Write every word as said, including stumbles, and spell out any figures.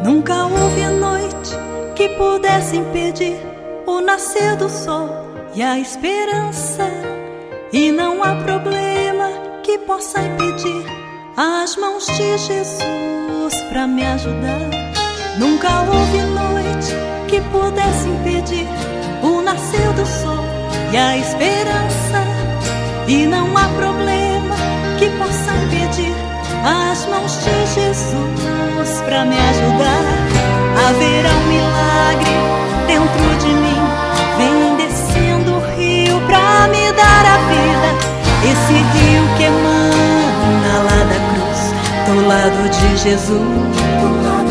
Nunca houve noite que pudesse impedir o nascer do sol e a esperança. E não há problema que possa impedir as mãos de Jesus pra me ajudar. Nunca houve noite que pudesse impedir o nascer do sol e a esperança. E não há problema que possa impedir as mãos de Jesus pra me ajudar. Haverá um milagre dentro de mim, vem descendo o rio pra me dar a vida. Esse rio que emana lá da cruz, do lado de Jesus.